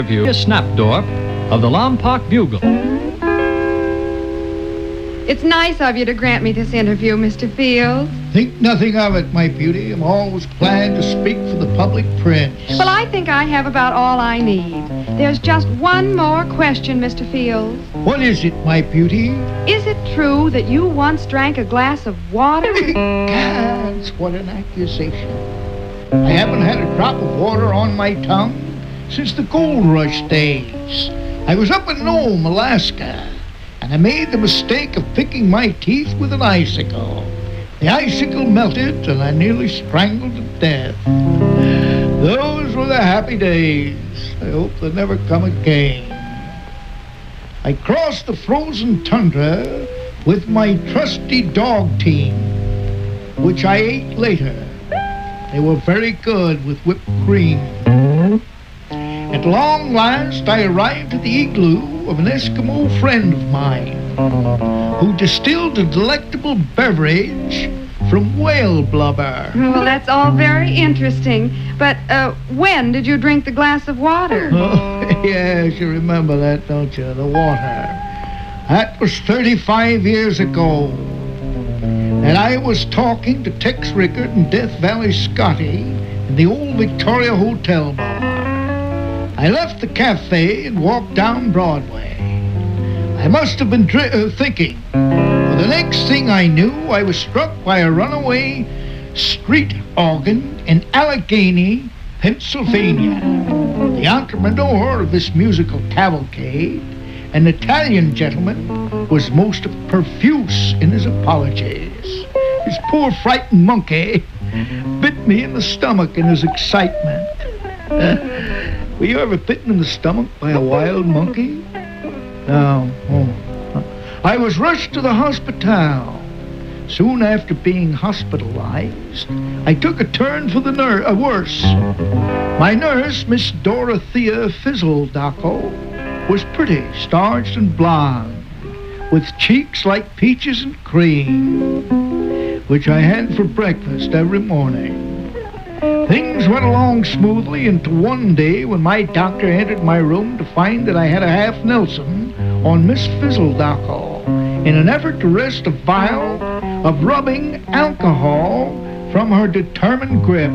Review Snapdorp of the Lompoc Bugle. It's nice of you to grant me this interview, Mr. Fields. Think nothing of it, my beauty. I'm always glad to speak for the public prince. Well, I think I have about all I need. There's just one more question, Mr. Fields. What is it, my beauty? Is it true that you once drank a glass of water? Gods, what an accusation. I haven't had a drop of water on my tongue since the gold rush days. I was up in Nome, Alaska, and I made the mistake of picking my teeth with an icicle. The icicle melted, and I nearly strangled to death. Those were the happy days. I hope they never come again. I crossed the frozen tundra with my trusty dog team, which I ate later. They were very good with whipped cream. At long last, I arrived at the igloo of an Eskimo friend of mine who distilled a delectable beverage from whale blubber. Well, that's all very interesting. But when did you drink the glass of water? Oh, yes, you remember that, don't you? The water. That was 35 years ago. And I was talking to Tex Rickard and Death Valley Scotty in the old Victoria Hotel bar. I left the cafe and walked down Broadway. I must have been thinking. For the next thing I knew, I was struck by a runaway street organ in Allegheny, Pennsylvania. The entrepreneur of this musical cavalcade, an Italian gentleman, was most profuse in his apologies. His poor frightened monkey bit me in the stomach in his excitement. Were you ever bitten in the stomach by a wild monkey? No. Oh. I was rushed to the hospital. Soon after being hospitalized, I took a turn for the worse. My nurse, Miss Dorothea Fizzledocko, was pretty, starched and blonde, with cheeks like peaches and cream, which I had for breakfast every morning. Things went along smoothly until one day when my doctor entered my room to find that I had a half Nelson on Miss Fizzledocko in an effort to wrest a vial of rubbing alcohol from her determined grip.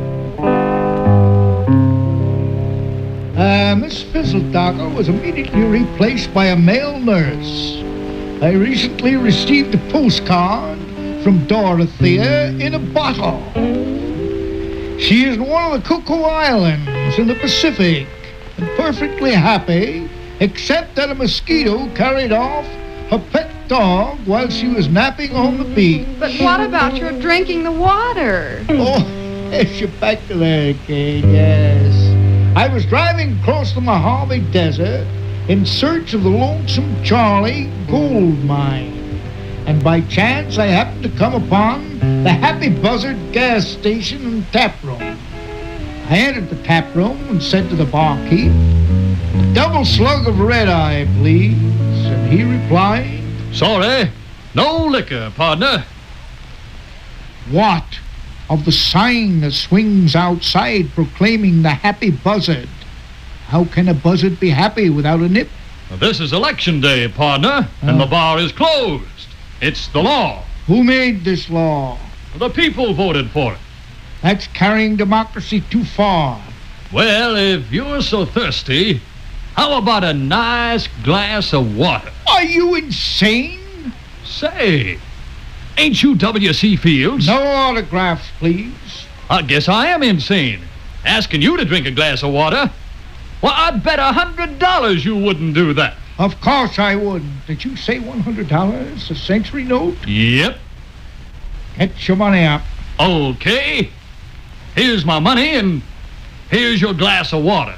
Miss Fizzledocko was immediately replaced by a male nurse. I recently received a postcard from Dorothea in a bottle. She is in one of the Cocoa Islands in the Pacific and perfectly happy, except that a mosquito carried off her pet dog while she was napping on the beach. But what about your drinking the water? Oh, yes, you're back to that again, yes. I was driving across the Mojave Desert in search of the Lonesome Charlie gold mine. And by chance, I happened to come upon the Happy Buzzard gas station and tap room. I entered the tap room and said to the barkeep, "A double slug of red-eye, please." And he replied, Sorry, no liquor, partner. "What of the sign that swings outside proclaiming the Happy Buzzard? How can a buzzard be happy without a nip?" This is election day, partner, and the bar is closed. It's the law. Who made this law? The people voted for it. That's carrying democracy too far. Well, if you're so thirsty, how about a nice glass of water? Are you insane? Say, ain't you W.C. Fields? No autographs, please. I guess I am insane, asking you to drink a glass of water. Well, I'd bet $100 you wouldn't do that. Of course I wouldn't. Did you say $100? A century note? Yep. Get your money up. Okay. Here's my money, and here's your glass of water.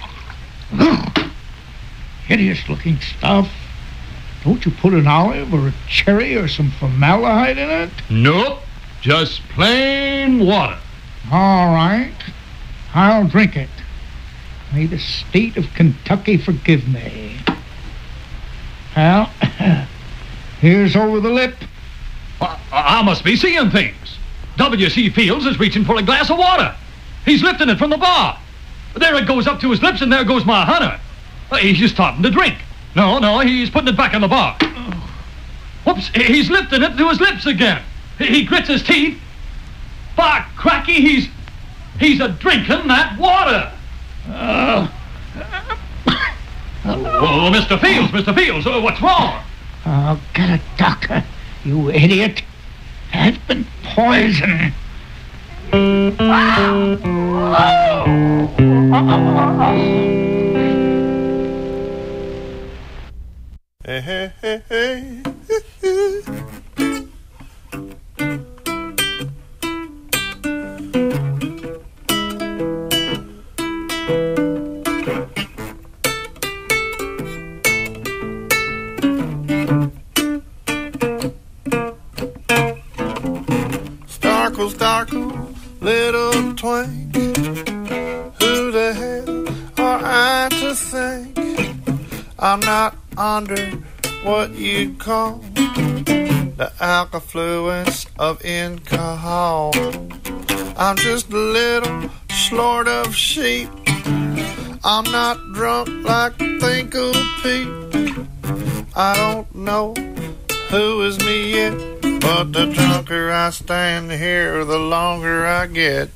Hideous-looking stuff. Don't you put an olive or a cherry or some formaldehyde in it? Nope. Just plain water. All right. I'll drink it. May the state of Kentucky forgive me. Well, here's over the lip. I must be seeing things. W.C. Fields is reaching for a glass of water. He's lifting it from the bar. There it goes up to his lips, and there goes my hunter. He's just starting to drink. No, he's putting it back in the bar. Whoops, he's lifting it to his lips again. He grits his teeth. By cracky, he's a-drinking that water. Oh, Mr. Fields, what's wrong? Oh, get a doctor, you idiot. That's been poison. Hey, hey, hey, hey. Starkle, little twink. Who the hell are I to think I'm not under what you'd call the alkafluence of alcohol? I'm just a little snort of sheep. I'm not drunk like Thinkle Pete. I don't know who is me yet, but the drunker I stand here, the longer I get.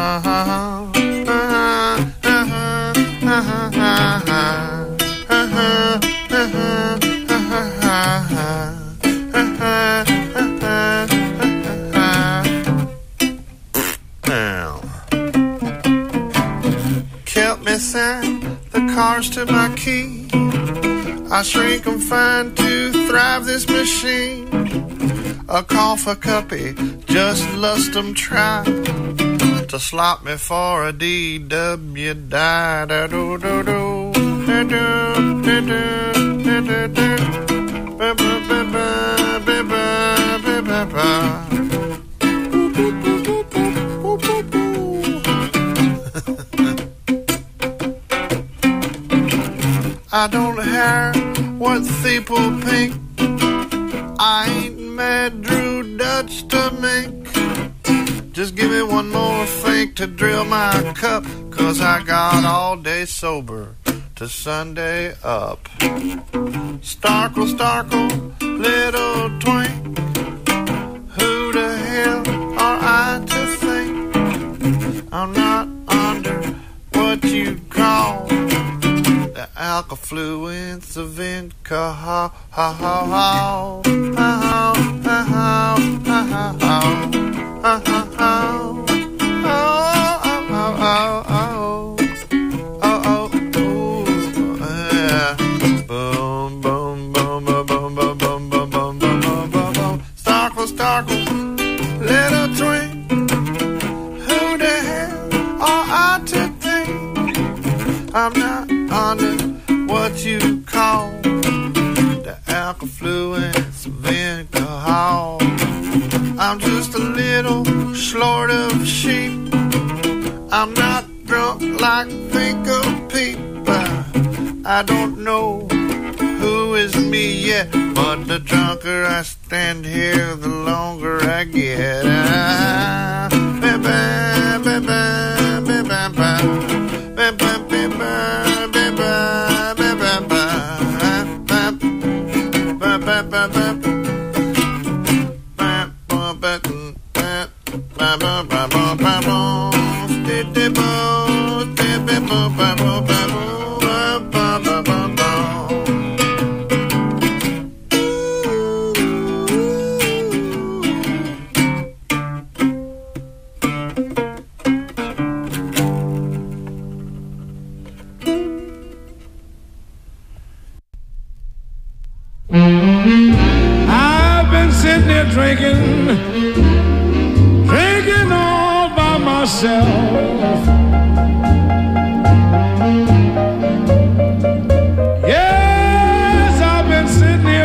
Kept missing the cars to my key. I shrink and find to thrive this machine. A call for cuppy, just lust 'em try to slop me for a DW die. Da do do do da do da do da do ba ba ba ba ba ba ba ba. I don't care what people think. I ain't mad Drew Dutch to mink. Just give me one more think to drill my cup, 'cause I got all day sober to Sunday up. Starkle, little twink. Who the hell are I to think I'm not under what you call the alkafluence of alcohol? Starkle, little twink. Who the hell are I to think I'm not under what you call the alkafluence of alcohol? I'm just a little snort of sheep. I'm not drunk like Thinkle Pete. I don't know who is me yet, but the drunker I stand here, the longer I get. I've been sitting there drinking all by myself. Yes, I've been sitting here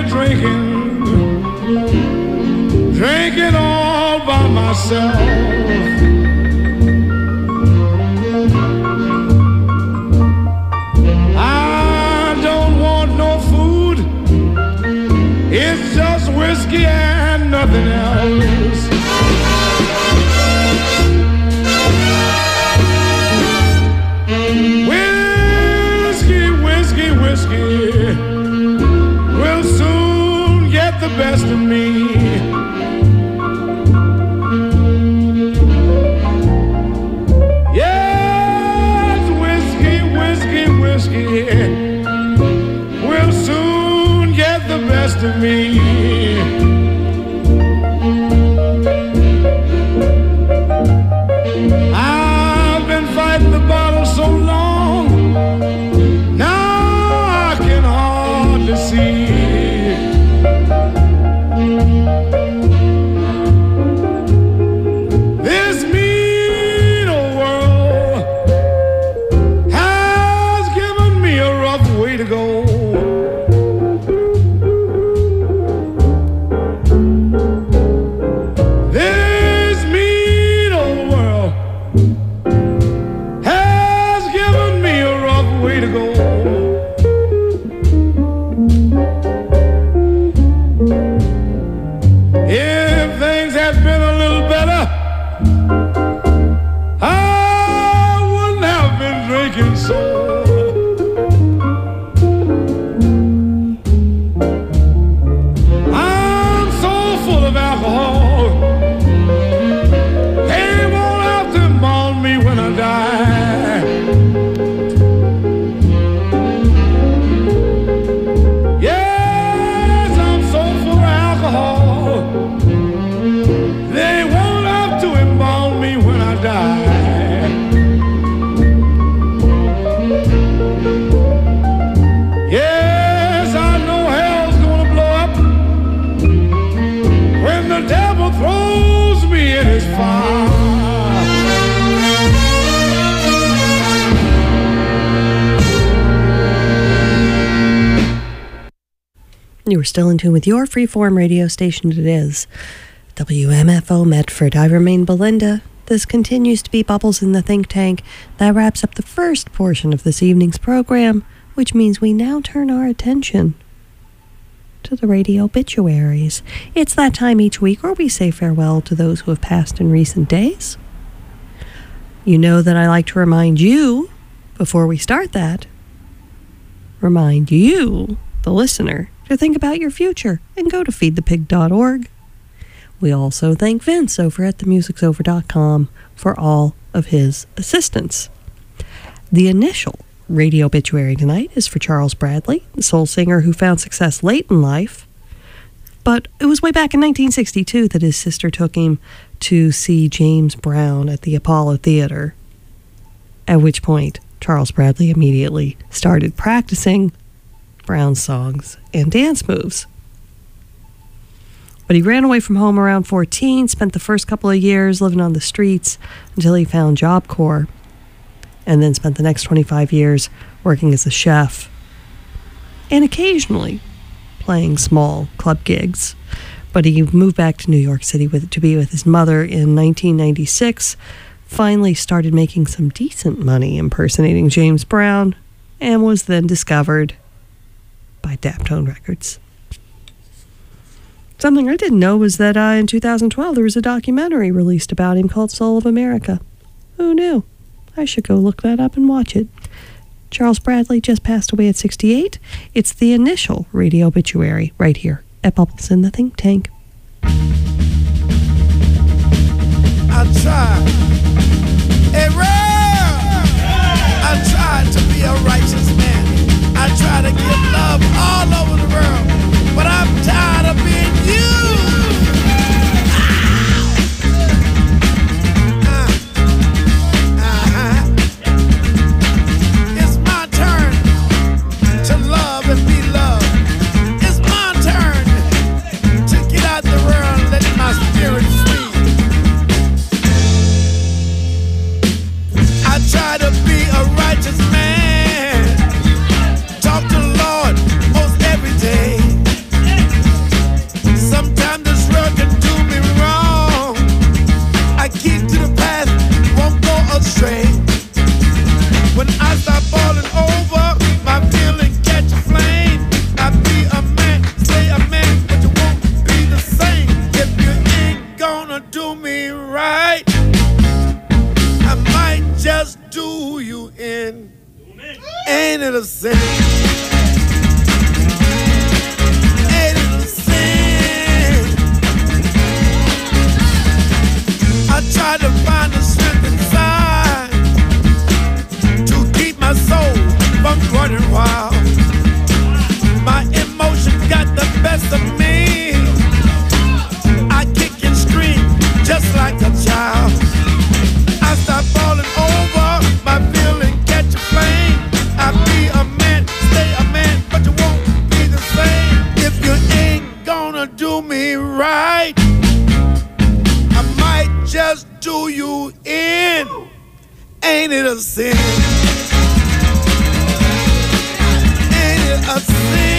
drinking all by myself. It's just whiskey and nothing else. whiskey will soon get the best of me. Yes, whiskey, whiskey, whiskey will soon get the best of me. I've been fighting the bottle so long, now I can hardly see. This mean old world has given me a rough way to go. You are still in tune with your freeform radio station. It is WMFO Medford. I remain Belinda. This continues to be Bubbles in the Think Tank. That wraps up the first portion of this evening's program, which means we now turn our attention to the radio obituaries. It's that time each week where we say farewell to those who have passed in recent days. You know that I like to remind you, before we start that, remind you, the listener, to think about your future and go to feedthepig.org. We also thank Vince over at themusicsover.com for all of his assistance. The initial radio obituary tonight is for Charles Bradley, the soul singer who found success late in life. But it was way back in 1962 that his sister took him to see James Brown at the Apollo Theater, at which point Charles Bradley immediately started practicing Brown songs and dance moves. But he ran away from home around 14, spent the first couple of years living on the streets until he found Job Corps, and then spent the next 25 years working as a chef and occasionally playing small club gigs. But he moved back to New York City to be with his mother in 1996, finally started making some decent money impersonating James Brown, and was then discovered by Daptone Records. Something I didn't know was that in 2012 there was a documentary released about him called Soul of America. Who knew? I should go look that up and watch it. Charles Bradley just passed away at 68. It's the initial radio obituary right here at Bubbles in the Think Tank. I tried, I tried to be a righteous man. I try to give love all over the world, but I'm tired of being used. It's my turn to love and be loved. It's my turn to get out the world and let my spirit free. I try to be a righteous man. Talk to the Lord most every day. Sometimes this world can do me wrong. I keep to the path, won't go astray. When I start falling over, my feeling catch a flame. I be a man, stay a man, but you won't be the same. If you ain't gonna do me right, I might just do you in. Ain't it a sin? I try to find the strength inside to keep my soul from running wild. My emotions got the best of me. I kick and scream just like a child. I start falling over, my feeling catch a flame. I be a man, stay a man, but you won't be the same if you ain't gonna do me right. I might just do you in. Ain't it a sin? Ain't it a sin?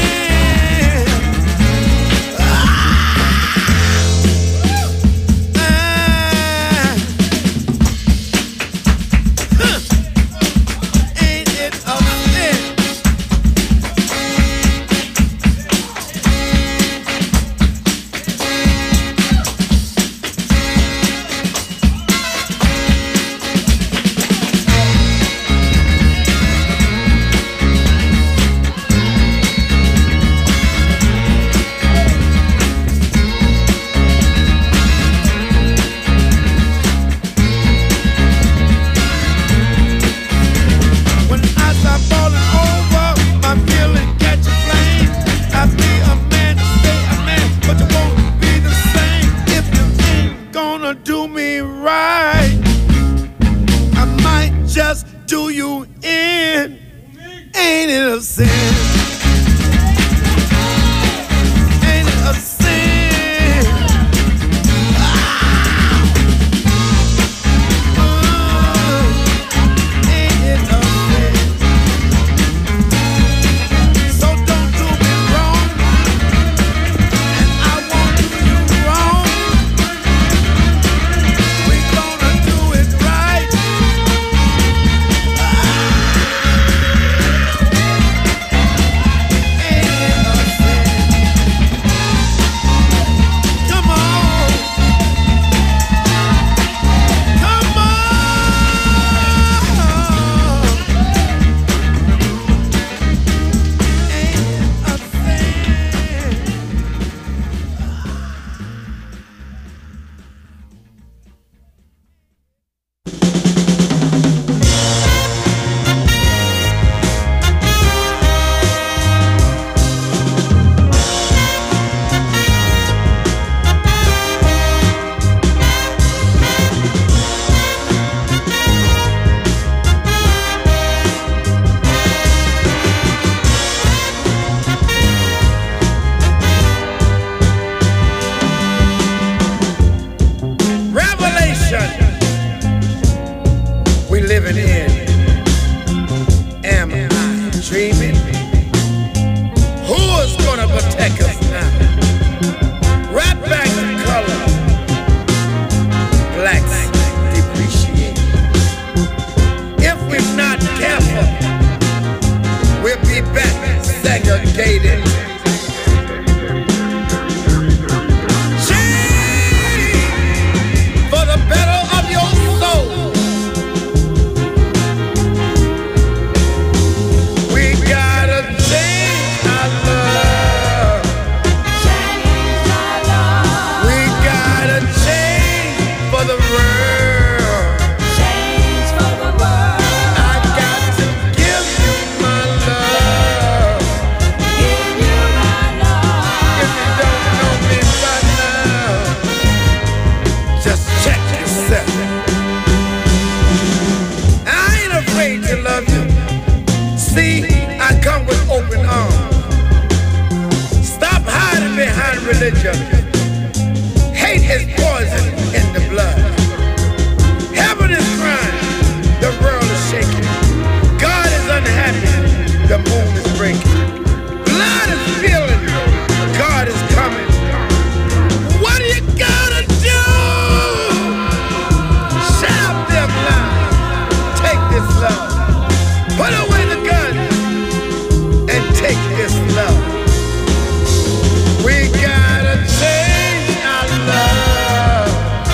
We gotta change our love.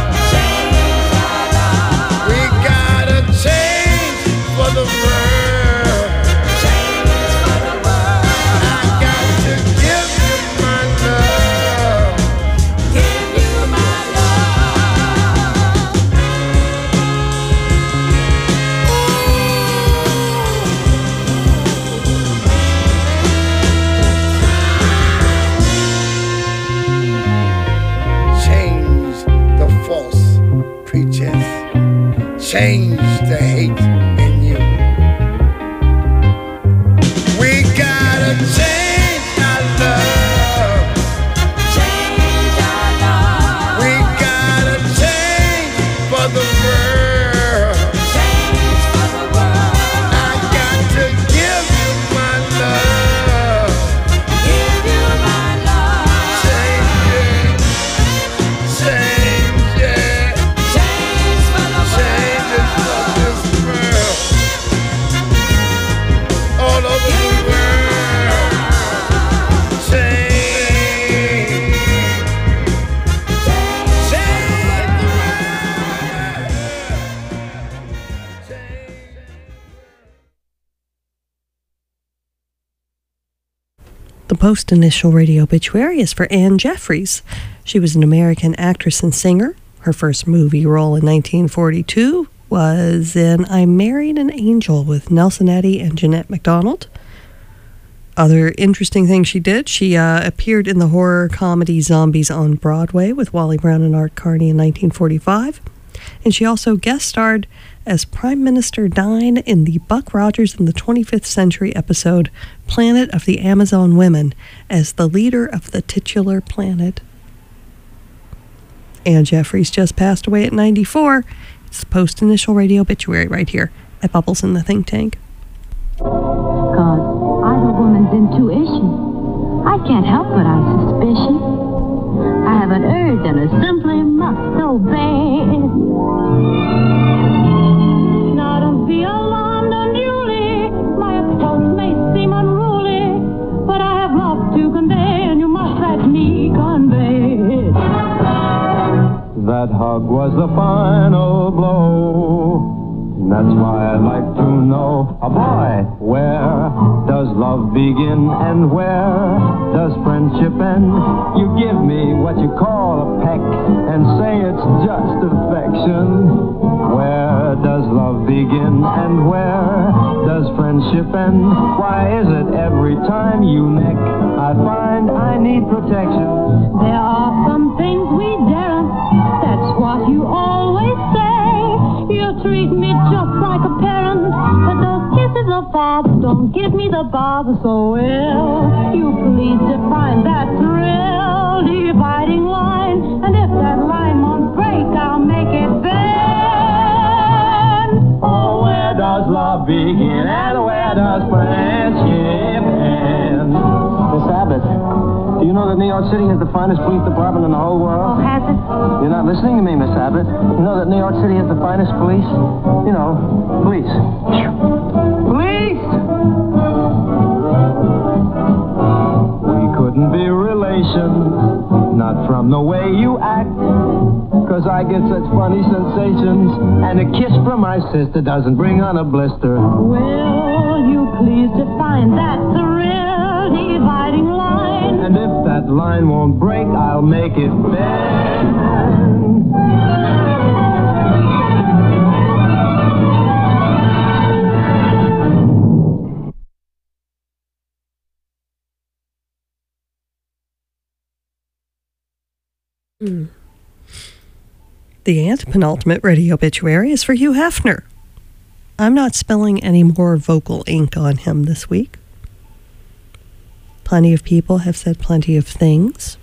change the hate in you. We gotta change our love. Change our love. We gotta change for the world. Change for the world. I got to give you my love. Give you my love. Change it. Change it. Change for the world. Change it for this world. All over the world. Change. Change the world. Change. The post-initial radio obituary is for Anne Jeffreys. She was an American actress and singer. Her first movie role in 1942 was in I Married an Angel with Nelson Eddy and Jeanette MacDonald. Other interesting things she did, she appeared in the horror comedy Zombies on Broadway with Wally Brown and Art Carney in 1945. And she also guest starred as Prime Minister Dine in the Buck Rogers in the 25th Century episode Planet of the Amazon Women as the leader of the titular planet. Anne Jeffreys just passed away at 94. It's post-initial radio obituary right here at Bubbles in the Think Tank. Cause I'm a woman's intuition. I can't help but I suspicion. I have an urge and I simply must obey. Now don't be alarmed unduly. My approach may seem unruly, but I have love to convey, and you must let me convey it. That hug was the final blow. That's why I'd like to know, boy, where does love begin and where does friendship end? You give me what you call a peck and say it's just affection. Where does love begin and where does friendship end? Why is it every time you neck I find I need protection? There are some things we daren't. That's what you always say. You treat me just like a parent, but those kisses of father don't give me the bother so well. You please define that thrill, dividing line, and if that line won't break, I'll make it bend. Oh, where does love begin and where does friendship end? Miss Abbott, do you know that New York City has the finest police department in the whole world? Oh, has it? You're not listening to me, Miss Abbott. You know that New York City has the finest police? You know, police. Police! We couldn't be relations, not from the way you act. 'Cause I get such funny sensations, and a kiss from my sister doesn't bring on a blister. Will you please define that thrill, dividing line? And if that line won't break, I'll make it bend. The antepenultimate radio obituary is for Hugh Hefner. I'm not spilling any more vocal ink on him this week. Plenty of people have said plenty of things.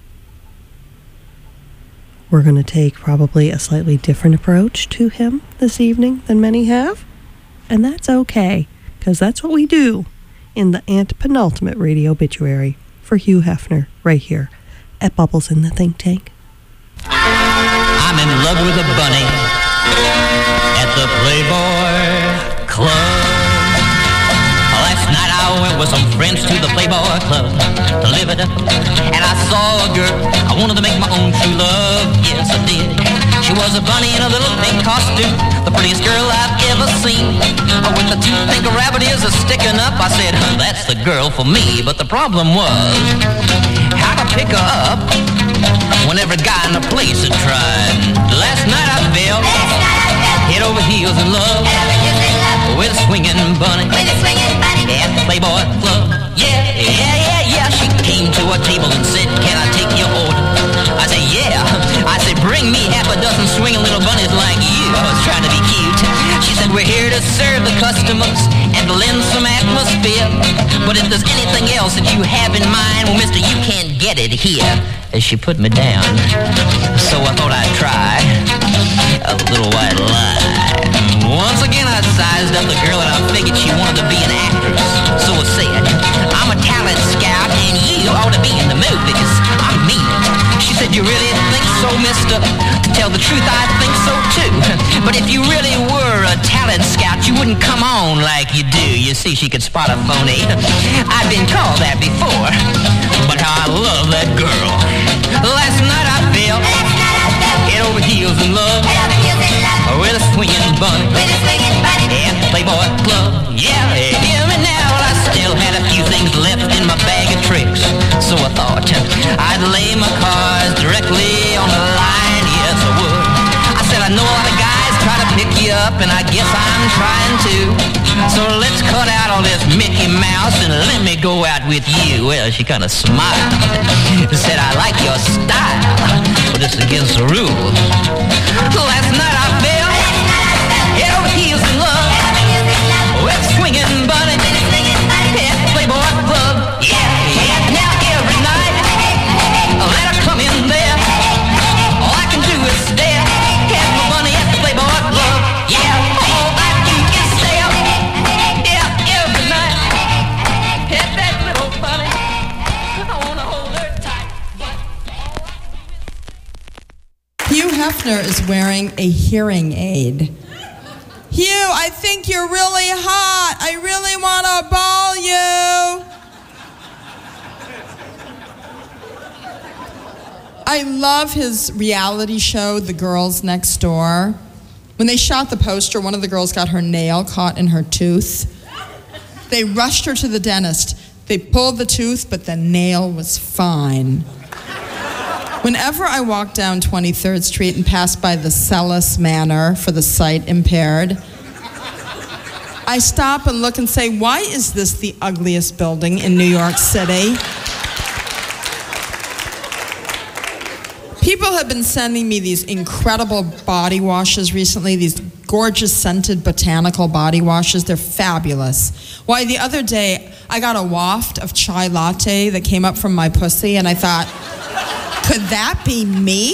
We're going to take probably a slightly different approach to him this evening than many have. And that's okay, because that's what we do in the antepenultimate radio obituary for Hugh Hefner right here at Bubbles in the Think Tank. I'm in love with a bunny at the Playboy Club. Last night I went with some friends to the Playboy Club to live it up, and I saw a girl I wanted to make my own true love. Yes, I did. She was a bunny in a little pink costume, the prettiest girl I've ever seen. When the two think a rabbit is a sticking up, I said, that's the girl for me. But the problem was how to pick her up when every guy in the place had tried. Last night I fell head over heels in love with a swinging bunny at the Playboy Club. Yeah. She came to a table and said, can I take your order? I said, yeah. I said, bring me half a dozen swinging little bunnies like you. I was trying to be cute. said we're here to serve the customers and to lend some atmosphere. But if there's anything else that you have in mind, well, mister, you can't get it here. As she put me down, so I thought I'd try a little white lie. Once again I sized up the girl and I figured she wanted to be an actress. So I said, I'm a talent scout and you ought to be in the movie, 'cause I mean it. She said, you really think so, mister? To tell the truth, I think so too. But if you really were a talent scout, you wouldn't come on like you do. You see, she could spot a phony. I've been called that before, but how I love that girl. Last night I fell head over heels in love with a swinging bunny at the Playboy Club. Yeah, hear me now. Well, I still had a few things left in my bag of tricks, so I thought I'd lay my cards directly on the line. Yes, I would. I said I know a lot of guys try to pick you up, and I guess I'm trying to. So let's cut out all this Mickey Mouse and let me go out with you. Well, she kind of smiled, said I like your style, but it's against the rules. Last night I fell head over heels in love with swinging bunny at the Playboy Club. Yeah, now every night let her come in there. All I can do is stare at my bunny at the Playboy Club. Yeah, all I do is stare. Yeah, every night at that little bunny. I wanna hold her tight. Hugh Hefner is wearing a hearing aid. Hugh, I think you're really hot. I really want to ball you. I love his reality show, The Girls Next Door. When they shot the poster, one of the girls got her nail caught in her tooth. They rushed her to the dentist. They pulled the tooth, but the nail was fine. Whenever I walk down 23rd Street and pass by the Sellis Manor for the sight impaired, I stop and look and say, why is this the ugliest building in New York City? People have been sending me these incredible body washes recently, these gorgeous scented botanical body washes. They're fabulous. Why, the other day, I got a waft of chai latte that came up from my pussy, and I thought, could that be me?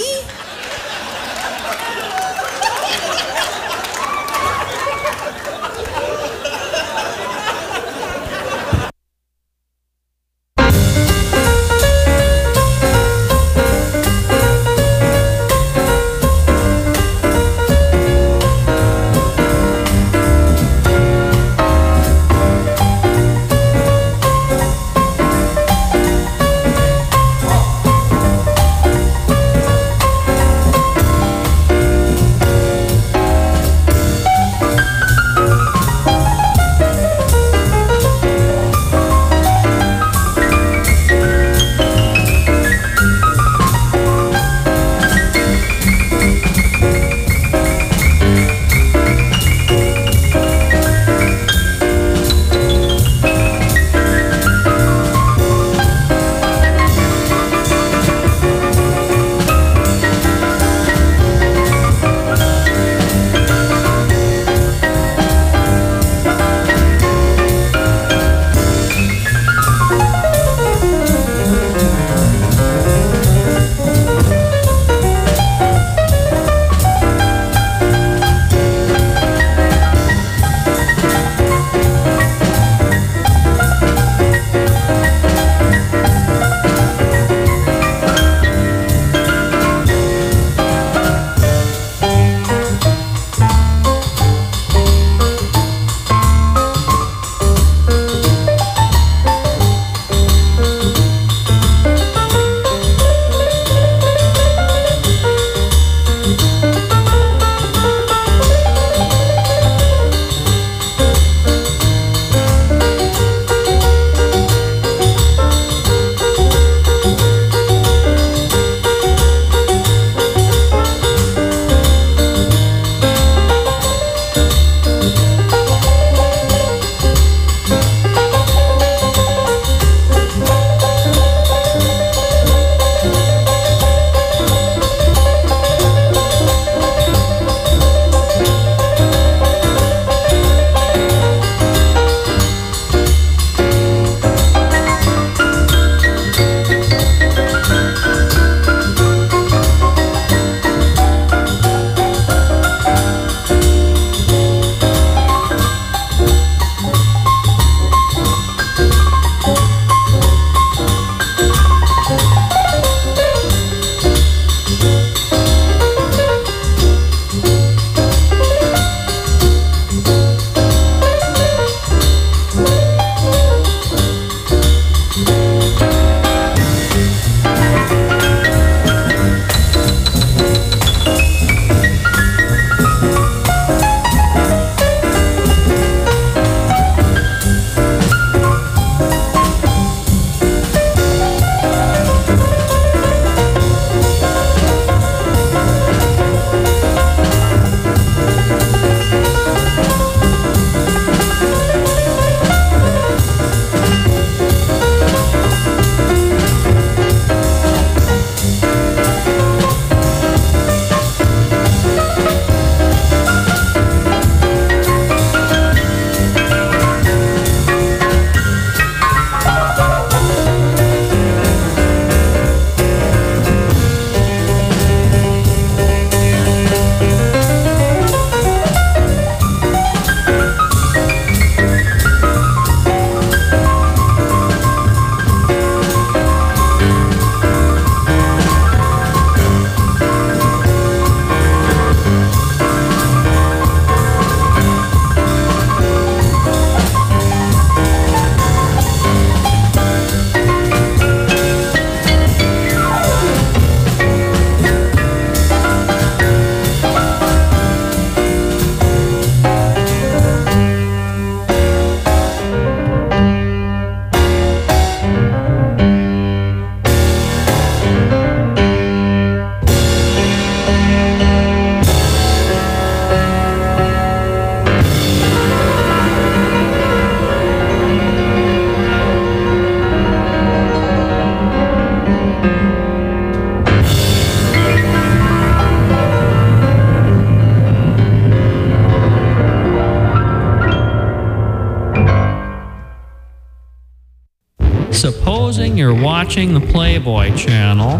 supposing you're watching the Playboy channel,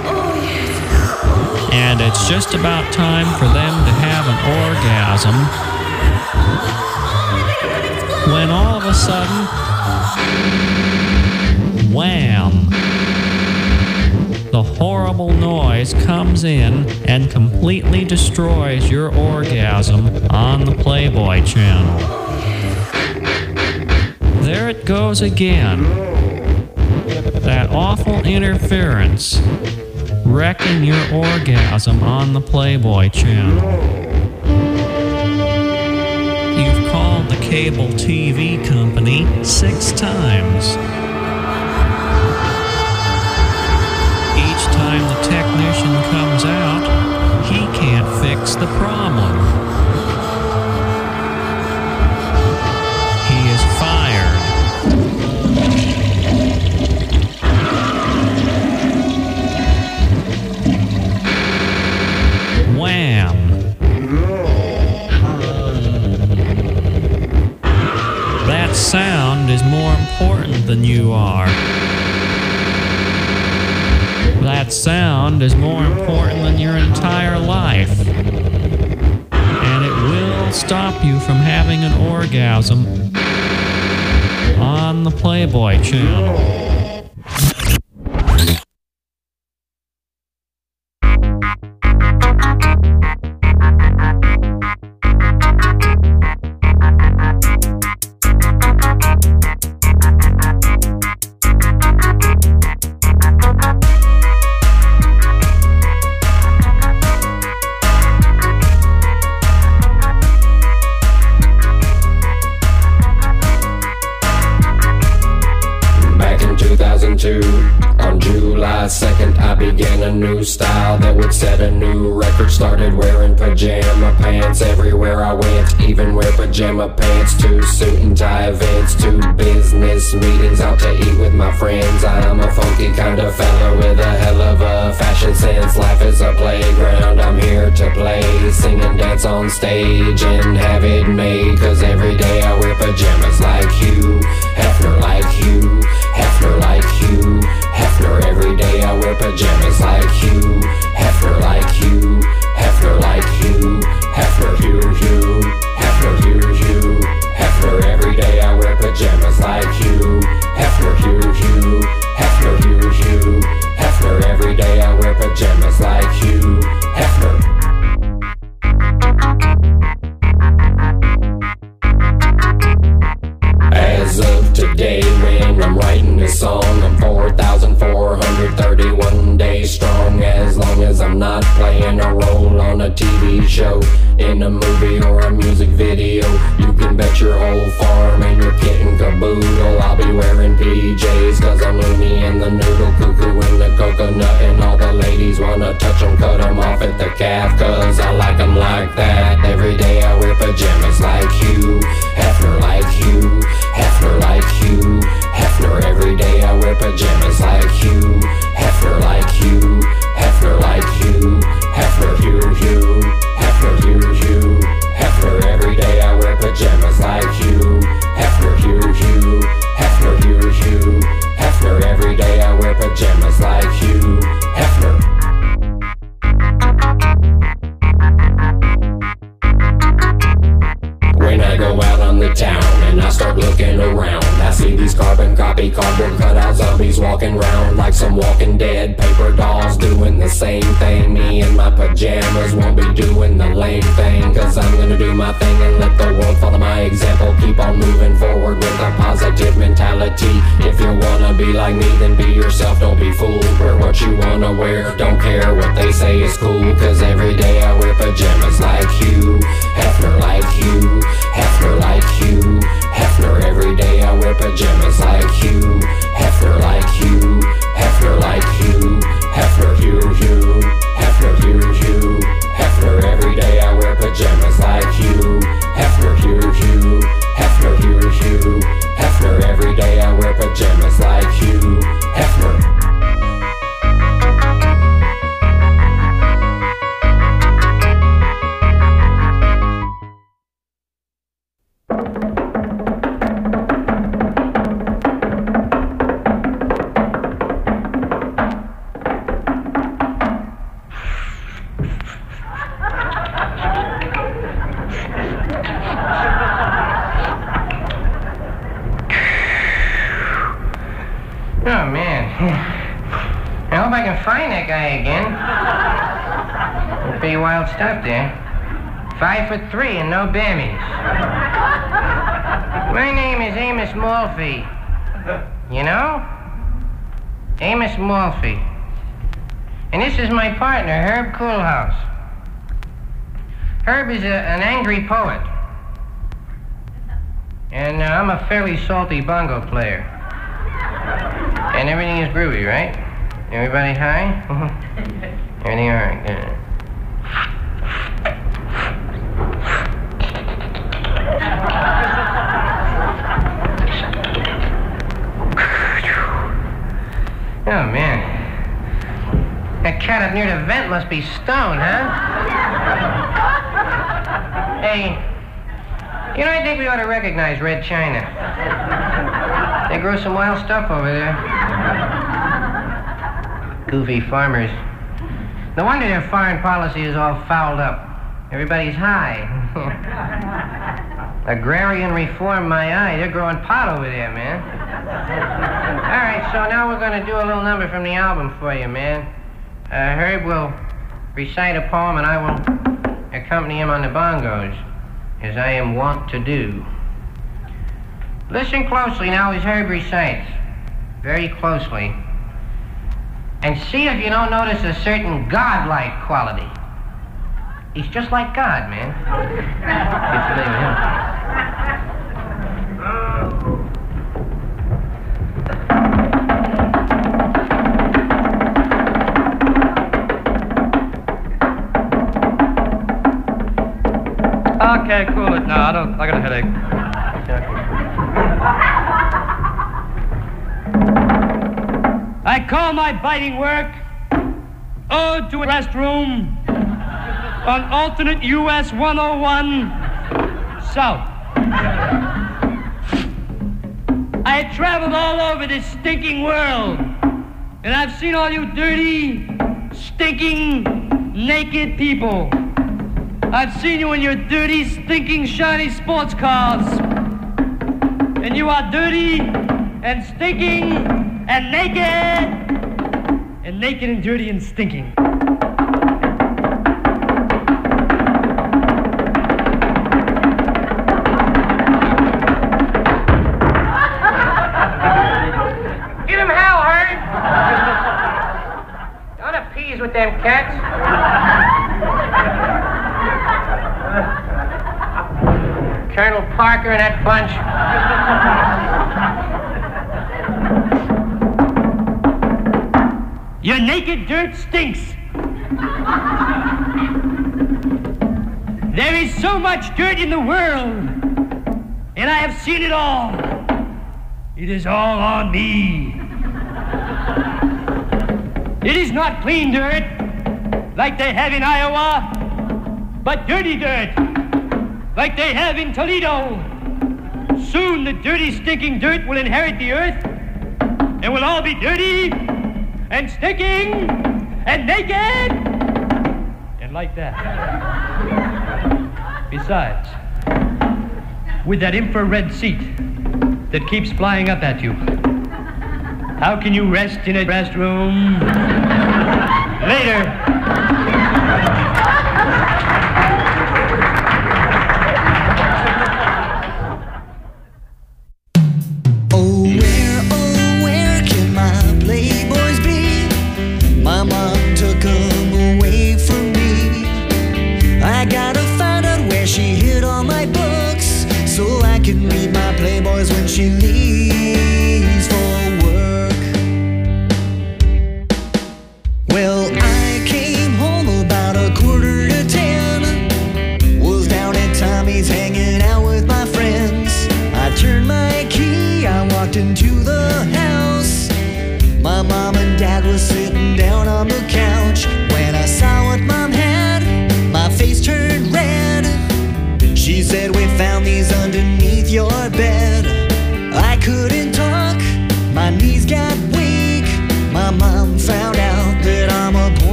and it's just about time for them to have an orgasm, when all of a sudden, wham! The horrible noise comes in and completely destroys your orgasm on the Playboy channel. There it goes again. That awful interference wrecking your orgasm on the Playboy channel. You've called the cable TV company 6 times. Each time the technician comes out, he can't fix the problem. He is fired. Wham! That sound is more important than you are. That sound is more important than your entire life. And it will stop you from having an orgasm on the Playboy channel. On July 2nd, I began a new style that would set a new record. Started wearing pajama pants everywhere I went, even wear pajama pants to suit and tie events, to business meetings, out to eat with my friends. I'm a funky kind of fella with a hell of a fashion sense. Life is a playground, I'm here to play, sing and dance on stage and have it made. Cause every day I wear pajamas like Hugh Hefner, like Hugh Hefner, like Hugh Hefner. Every day I wear pajamas like Hugh Hefner, like Hugh Hefner, like Hugh Hefner, Hugh Hefner, Hugh Hefner. Every day I wear pajamas like Hugh Hefner, Hugh Hefner, Hugh Hefner. Every day I wear pajamas like Hugh Hefner. As of today, when I'm writing this song, I'm 4,431 days strong. As long as I'm not playing a role on a TV show, in a movie or a music video, you can bet your whole farm and your kit and caboodle I'll be wearing PJs. Cause I'm loony and the noodle, cuckoo and the coconut, and all the ladies wanna touch them, cut them off at the calf. Cause I like them like that. Every day I wear pajamas like Hugh Hefner, like Hugh Hefner, like Hugh Hefner. Every day I wear pajamas like Hugh Hefner, like Hugh Hefner, like Hugh Hefner, Hugh Hefner, Hugh Hefner. Every day I wear pajamas like Hugh Hefner, Hugh Hefner, Hugh Hefner. Every day I wear pajamas like Hugh Hefner. When I go out on the town and I start looking around, I see these carbon copy cardboard cutout zombies walking round like some Walking Dead paper dolls doing the same thing. Me and my pajamas won't be doing the lame thing, cause I'm gonna do my thing and let the world follow my example. Keep on moving forward with a positive mentality. If you wanna be like me, then be yourself, don't be fooled. Wear what you wanna wear, don't care what they say is cool. Cause every day I wear pajamas like Hugh Hefner, like Hugh Hefner, like Hugh Hefner. Every day I wear pajamas like Hugh Hefner, like Hugh Hefner, like Hugh Hefner, Hugh Hefner, Hugh Hefner. Every day I wear pajamas like Hugh Hefner, Hugh Hefner, Hugh Hefner. Every day I wear pajamas like Hugh Hefner. Oh, man. I hope I can find that guy again. Pretty wild stuff there. 5'3" and no bammies. My name is Amos Malfi. You know? Amos Malfi. And this is my partner, Herb Koolhaus. Herb is an angry poet. And I'm a fairly salty bongo player. And everything is groovy, right? Everybody high? Everything all right, good. Oh, man. That cat up near the vent must be stoned, huh? Hey, you know, I think we ought to recognize Red China. They grow some wild stuff over there. Goofy farmers. No wonder their foreign policy is all fouled up. Everybody's high. Agrarian reform, my eye. They're growing pot over there, man. All right, so now we're going to do a little number from the album for you, man. Herb will recite a poem, and I will accompany him on the bongos, as I am wont to do. Listen closely now as Herb recites. Very closely. And see if you don't notice a certain godlike quality. He's just like God, man. Get familiar with him. Okay, cool it. No, I got a headache. I call my biting work Ode to a Restroom on alternate US 101 South. I have traveled all over this stinking world, and I've seen all you dirty, stinking, naked people. I've seen you in your dirty, stinking, shiny sports cars. And you are dirty and stinking and naked. And naked and dirty and stinking. Give him hell, Herb. Don't appease with them cats. Colonel Parker and that bunch. Your naked dirt stinks. There is so much dirt in the world, and I have seen it all. It is all on me. It is not clean dirt, like they have in Iowa, but dirty dirt, like they have in Toledo. Soon the dirty, stinking dirt will inherit the earth, and we'll all be dirty, and stinking, and naked, and like that. Besides, with that infrared seat that keeps flying up at you, how can you rest in a restroom later? When she leaves for work. Well, I came home about 1:15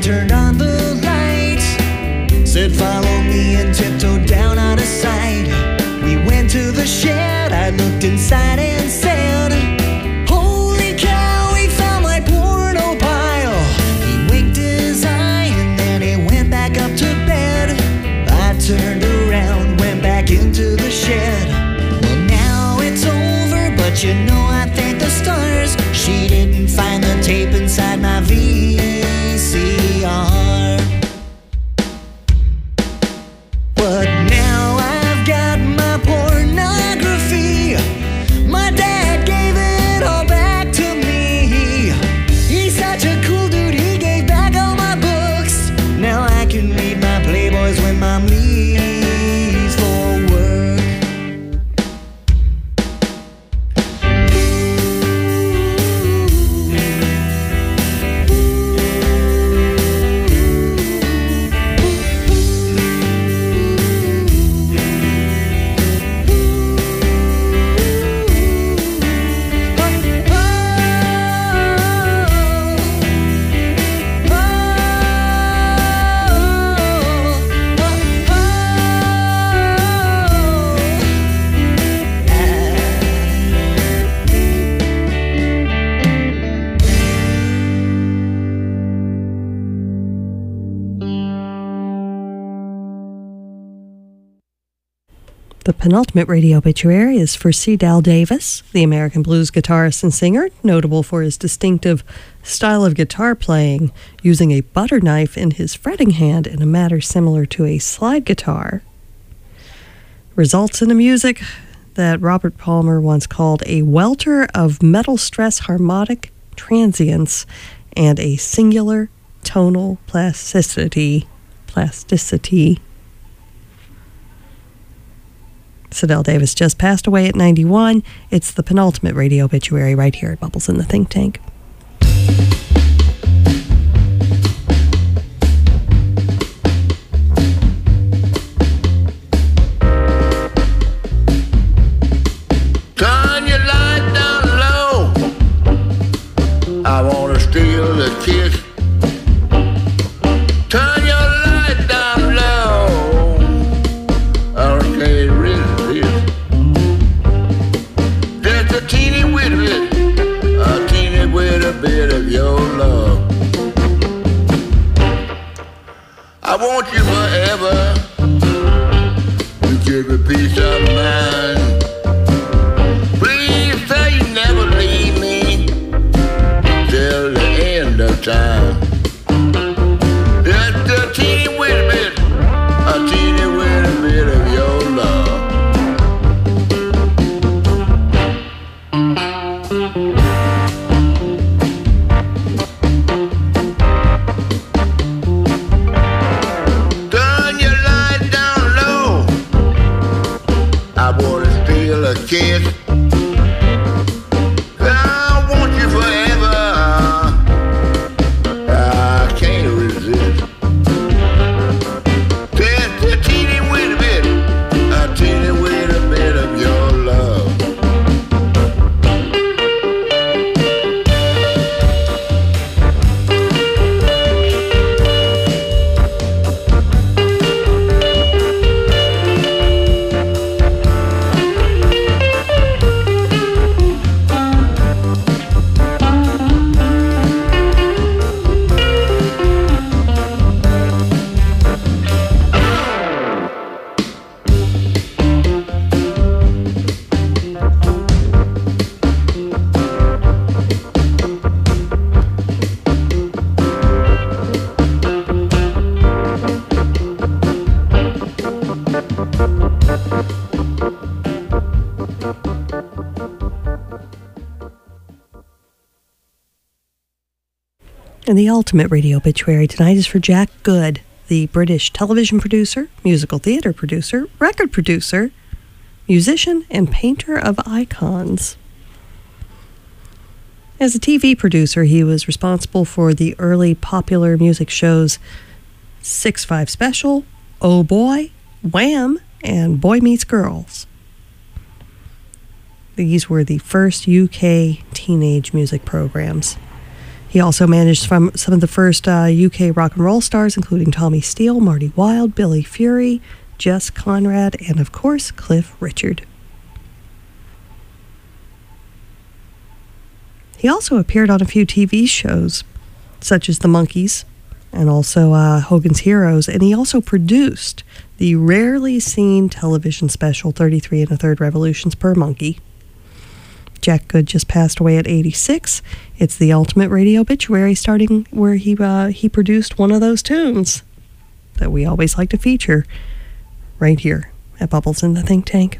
turned on the lights, said follow me and tiptoed down out of sight. We went to the shed, I looked inside and said, holy cow, we found my porno pile. He winked his eye and then he went back up to bed. I turned around, went back into the shed. Well, now it's over, but you know I thank the stars. She didn't find the tape inside my VCR. But now I've got my pornography. My dad gave it all back to me. He's such a cool dude, he gave back all my books. Now I can read my Playboys when Mom leaves for work. The penultimate radio obituary is for C. Dal Davis, the American blues guitarist and singer, notable for his distinctive style of guitar playing, using a butter knife in his fretting hand in a manner similar to a slide guitar. Results in a music that Robert Palmer once called a welter of metal stress harmonic transients and a singular tonal plasticity. Sidell Davis just passed away at 91. It's the penultimate radio obituary right here at Bubbles in the Think Tank. Turn your light down low. I wanna steal the kiss. Turn your light down low. I can't resist. Just a teeny bit of your love. I want you forever. You give me peace of mind. Please say you never leave me till the end of time. Just a teeny bit of your love. Turn your light down low. I wanna steal a kiss. I want you forever. I can't resist. Just a teeny bit of your love. And the ultimate radio obituary tonight is for Jack Good, the British television producer, musical theater producer, record producer, musician, and painter of icons. As a TV producer, he was responsible for the early popular music shows 6-5 Special, Oh Boy, Wham, and Boy Meets Girls. These were the first UK teenage music programs. He also managed some of the first UK rock and roll stars, including Tommy Steele, Marty Wilde, Billy Fury, Jess Conrad, and of course, Cliff Richard. He also appeared on a few TV shows, such as The Monkees and also Hogan's Heroes, and he also produced the rarely seen television special 33 1/3 Revolutions per Monkey. Jack Good just passed away at 86. It's the ultimate radio obituary, starting where he produced one of those tunes that we always like to feature right here at Bubbles in the Think Tank.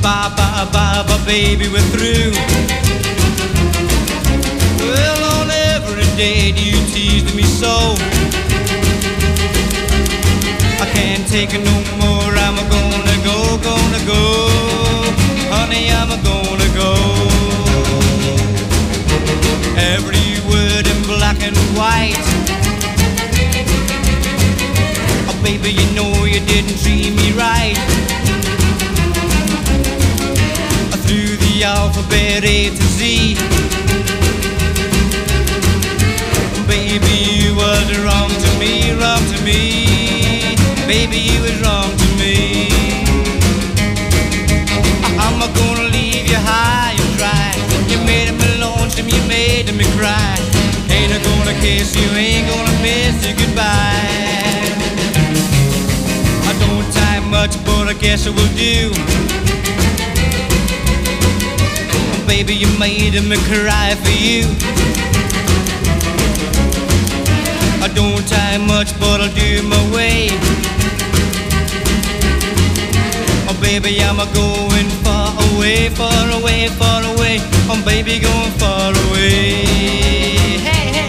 bye, bye, bye, bye, baby, we're through. Well, on every day do you tease me so? I can't take it no more, I'm gonna go, gonna go. Honey, I'm gonna go. Every word in black and white. Oh, baby, you know you didn't treat me right. Through the alphabet A to Z. Baby, you was wrong to me, wrong to me. Baby, you was wrong to me. I'm gonna leave you high and dry. You made me lonesome, you made me cry. Ain't I gonna kiss you, ain't gonna miss you goodbye. I don't time much, but I guess I will do. Baby, you made me cry for you. I don't time much, but I'll do my way. Oh, baby, I'm going far away, far away, far away. Oh, baby, going far away. Hey, hey.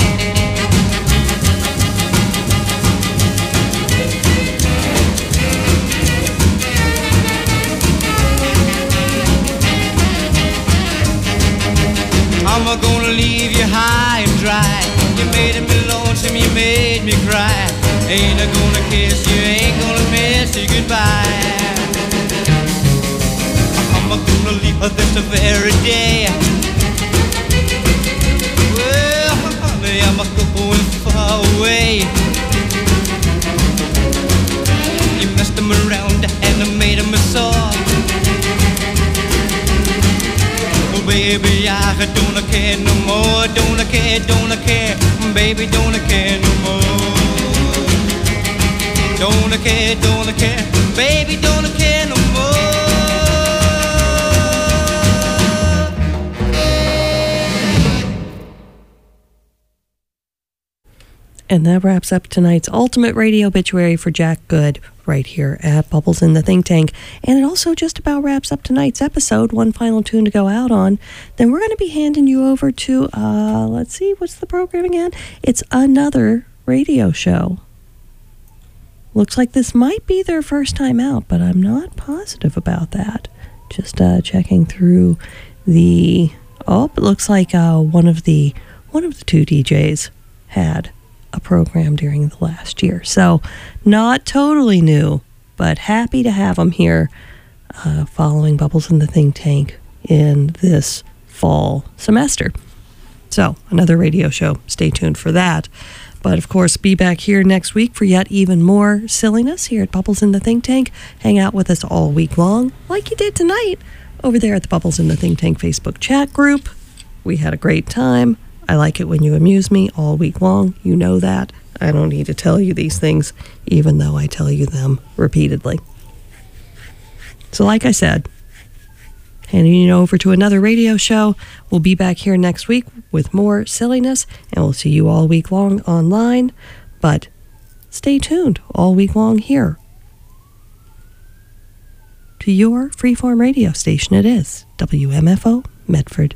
I'm gonna leave you high and dry. You made me lonesome, you made me cry. Ain't I gonna kiss you, ain't gonna miss you goodbye. I'm gonna leave her this very day. Well, honey, I'm going far away. You messed them around and I made them sore. Baby, I don't care no more. Don't care, baby, don't care no more. Don't care, baby, don't care no more. And that wraps up tonight's Ultimate Radio Obituary for Jack Good right here at Bubbles in the Think Tank. And it also just about wraps up tonight's episode. One final tune to go out on. Then we're going to be handing you over to, let's see, what's the program again? It's Another Radio Show. Looks like this might be their first time out, but I'm not positive about that. Just checking through the... Oh, it looks like one of the two DJs had a program during the last year. So not totally new, but happy to have them here following Bubbles in the Think Tank in this fall semester. So Another Radio Show. Stay tuned for that. But of course, be back here next week for yet even more silliness here at Bubbles in the Think Tank. Hang out with us all week long, like you did tonight, over there at the Bubbles in the Think Tank Facebook chat group. We had a great time. I like it when you amuse me all week long. You know that. I don't need to tell you these things, even though I tell you them repeatedly. So like I said, handing you over to Another Radio Show. We'll be back here next week with more silliness, and we'll see you all week long online. But stay tuned all week long here to your freeform radio station. It is WMFO Medford.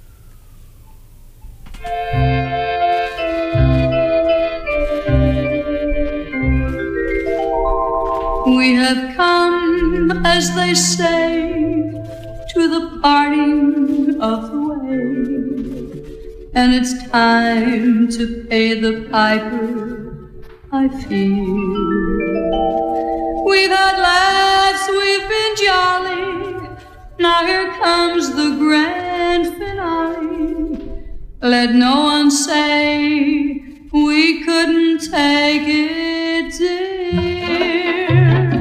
We have come, as they say, to the parting of the way, and it's time to pay the piper, I feel. We've had laughs, we've been jolly, now here comes the grand finale. Let no one say we couldn't take it, dear.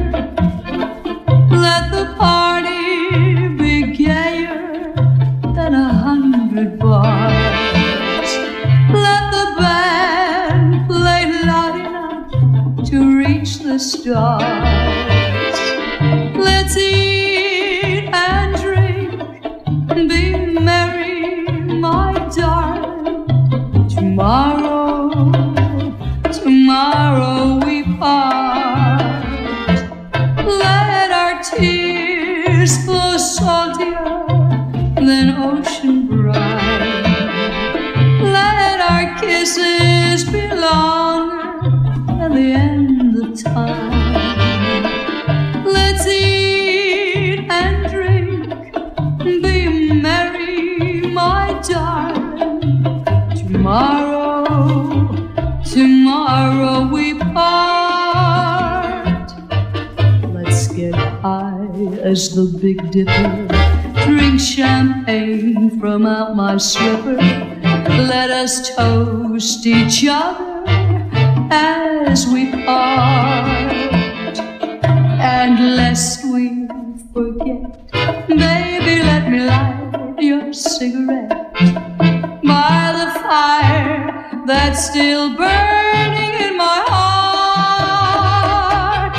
Let the party be gayer than 100 bars. Let the band play loud enough to reach the stars. Let's eat and drink, be merry, my darling. Tomorrow we part. Let our tears tears flow saltier than ocean brine. Let our kisses be longer than the end of time. Let's eat and drink, be merry, my darling. Tomorrow we part. Let's get high as the Big Dipper, drink champagne from out my slipper. Let us toast each other as we part. And lest we forget, baby, let me light your cigarette by the fire that still burns